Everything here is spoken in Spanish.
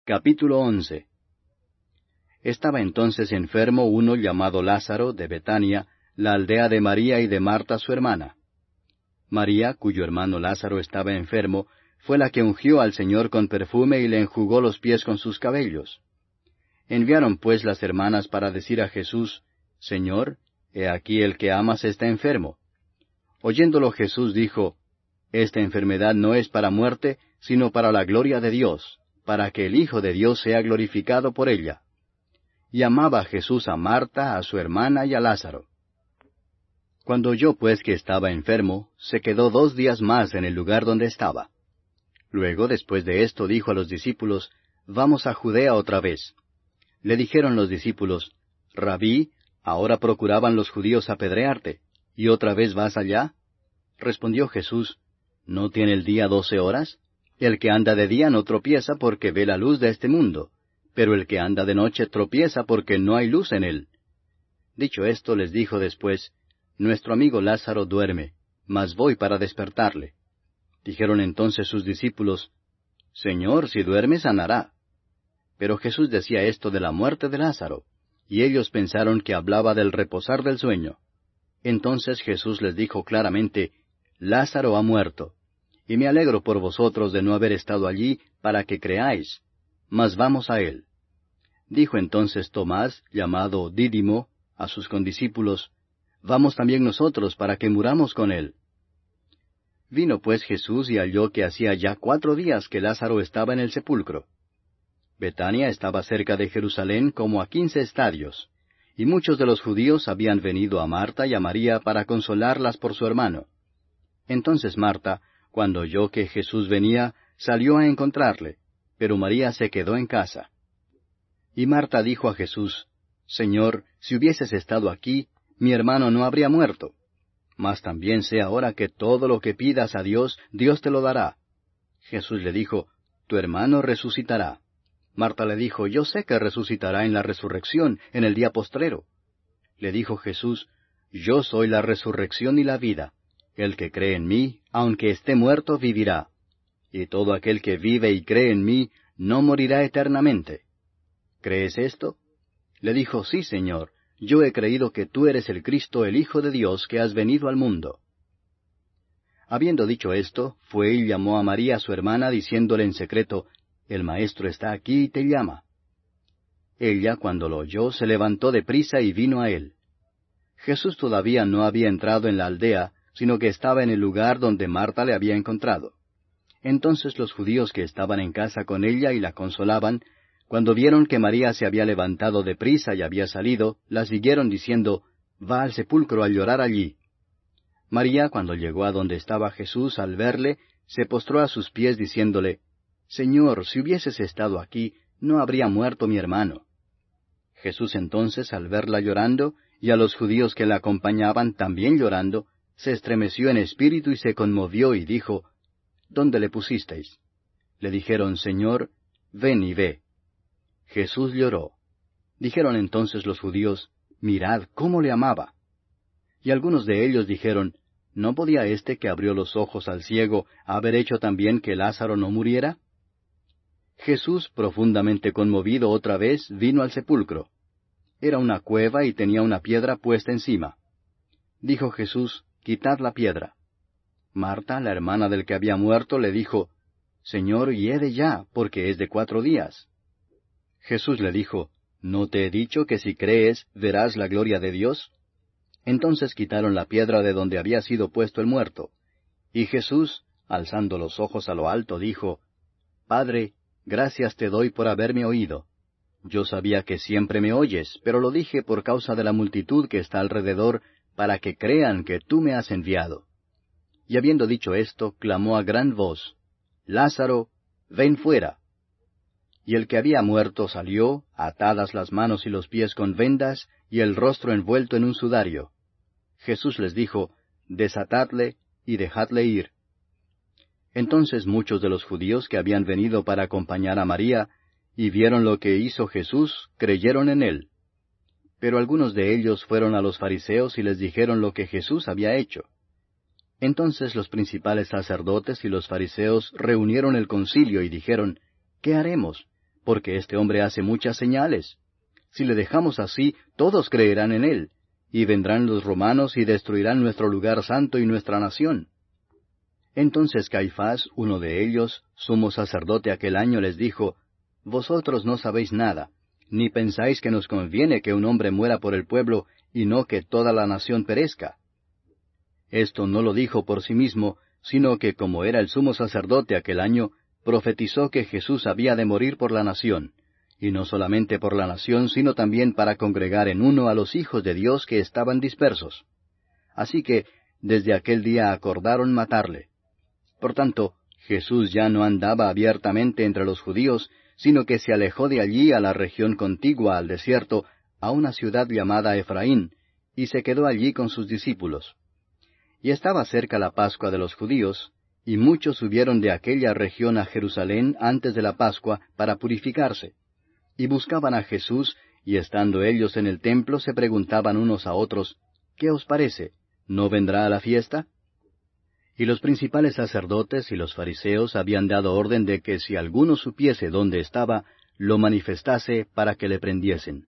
Capítulo 11. Estaba entonces enfermo uno llamado Lázaro, de Betania, la aldea de María y de Marta su hermana. María, cuyo hermano Lázaro estaba enfermo, fue la que ungió al Señor con perfume y le enjugó los pies con sus cabellos. Enviaron pues las hermanas para decir a Jesús, Señor, he aquí el que amas está enfermo. Oyéndolo Jesús dijo, Esta enfermedad no es para muerte, sino para la gloria de Dios, para que el Hijo de Dios sea glorificado por ella. Y amaba Jesús a Marta, a su hermana y a Lázaro. Cuando oyó pues que estaba enfermo, se quedó 2 días más en el lugar donde estaba. Luego, después de esto, dijo a los discípulos, Vamos a Judea otra vez. Le dijeron los discípulos, Rabí, ahora procuraban los judíos apedrearte, ¿y otra vez vas allá? Respondió Jesús, ¿no tiene el día 12 horas? El que anda de día no tropieza porque ve la luz de este mundo, pero el que anda de noche tropieza porque no hay luz en él. Dicho esto, les dijo después, Nuestro amigo Lázaro duerme, mas voy para despertarle. Dijeron entonces sus discípulos, Señor, si duerme sanará. Pero Jesús decía esto de la muerte de Lázaro, y ellos pensaron que hablaba del reposar del sueño. Entonces Jesús les dijo claramente, Lázaro ha muerto, y me alegro por vosotros de no haber estado allí para que creáis, mas vamos a él. Dijo entonces Tomás, llamado Dídimo, a sus condiscípulos, Vamos también nosotros para que muramos con él. Vino pues Jesús y halló que hacía ya 4 días que Lázaro estaba en el sepulcro. Betania estaba cerca de Jerusalén como a 15 estadios, y muchos de los judíos habían venido a Marta y a María para consolarlas por su hermano. Entonces Marta, cuando oyó que Jesús venía, salió a encontrarle, pero María se quedó en casa. Y Marta dijo a Jesús, Señor, si hubieses estado aquí, mi hermano no habría muerto. Mas también sé ahora que todo lo que pidas a Dios, Dios te lo dará. Jesús le dijo, Tu hermano resucitará. Marta le dijo, Yo sé que resucitará en la resurrección, en el día postrero. Le dijo Jesús, Yo soy la resurrección y la vida. El que cree en mí, aunque esté muerto, vivirá. Y todo aquel que vive y cree en mí, no morirá eternamente. ¿Crees esto? Le dijo, Sí, Señor. Yo he creído que tú eres el Cristo, el Hijo de Dios, que has venido al mundo. Habiendo dicho esto, fue y llamó a María su hermana, diciéndole en secreto, El Maestro está aquí y te llama. Ella, cuando lo oyó, se levantó de prisa y vino a él. Jesús todavía no había entrado en la aldea, sino que estaba en el lugar donde Marta le había encontrado. Entonces los judíos que estaban en casa con ella y la consolaban, cuando vieron que María se había levantado de prisa y había salido, la siguieron diciendo, Va al sepulcro a llorar allí. María, cuando llegó a donde estaba Jesús, al verle, se postró a sus pies diciéndole, Señor, si hubieses estado aquí, no habría muerto mi hermano. Jesús entonces, al verla llorando, y a los judíos que la acompañaban también llorando, se estremeció en espíritu y se conmovió y dijo, ¿Dónde le pusisteis? Le dijeron, Señor, ven y ve. Jesús lloró. Dijeron entonces los judíos, Mirad cómo le amaba. Y algunos de ellos dijeron, ¿No podía éste que abrió los ojos al ciego haber hecho también que Lázaro no muriera? Jesús, profundamente conmovido otra vez, vino al sepulcro. Era una cueva y tenía una piedra puesta encima. Dijo Jesús, Quitad la piedra. Marta, la hermana del que había muerto, le dijo, Señor, hiede ya, porque es de 4 días. Jesús le dijo, ¿No te he dicho que si crees, verás la gloria de Dios? Entonces quitaron la piedra de donde había sido puesto el muerto. Y Jesús, alzando los ojos a lo alto, dijo, Padre, gracias te doy por haberme oído. Yo sabía que siempre me oyes, pero lo dije por causa de la multitud que está alrededor, para que crean que tú me has enviado. Y habiendo dicho esto, clamó a gran voz, Lázaro, ven fuera. Y el que había muerto salió, atadas las manos y los pies con vendas, y el rostro envuelto en un sudario. Jesús les dijo, Desatadle y dejadle ir. Entonces muchos de los judíos que habían venido para acompañar a María, y vieron lo que hizo Jesús, creyeron en él. Pero algunos de ellos fueron a los fariseos y les dijeron lo que Jesús había hecho. Entonces los principales sacerdotes y los fariseos reunieron el concilio y dijeron, ¿Qué haremos? porque este hombre hace muchas señales. Si le dejamos así, todos creerán en él, y vendrán los romanos y destruirán nuestro lugar santo y nuestra nación. Entonces Caifás, uno de ellos, sumo sacerdote aquel año, les dijo, Vosotros no sabéis nada, ni pensáis que nos conviene que un hombre muera por el pueblo, y no que toda la nación perezca. Esto no lo dijo por sí mismo, sino que como era el sumo sacerdote aquel año, profetizó que Jesús había de morir por la nación, y no solamente por la nación, sino también para congregar en uno a los hijos de Dios que estaban dispersos. Así que desde aquel día acordaron matarle. Por tanto, Jesús ya no andaba abiertamente entre los judíos, sino que se alejó de allí a la región contigua al desierto, a una ciudad llamada Efraín, y se quedó allí con sus discípulos. Y estaba cerca la Pascua de los judíos, y muchos subieron de aquella región a Jerusalén antes de la Pascua para purificarse. Y buscaban a Jesús, y estando ellos en el templo se preguntaban unos a otros, ¿Qué os parece? ¿No vendrá a la fiesta? Y los principales sacerdotes y los fariseos habían dado orden de que si alguno supiese dónde estaba, lo manifestase para que le prendiesen.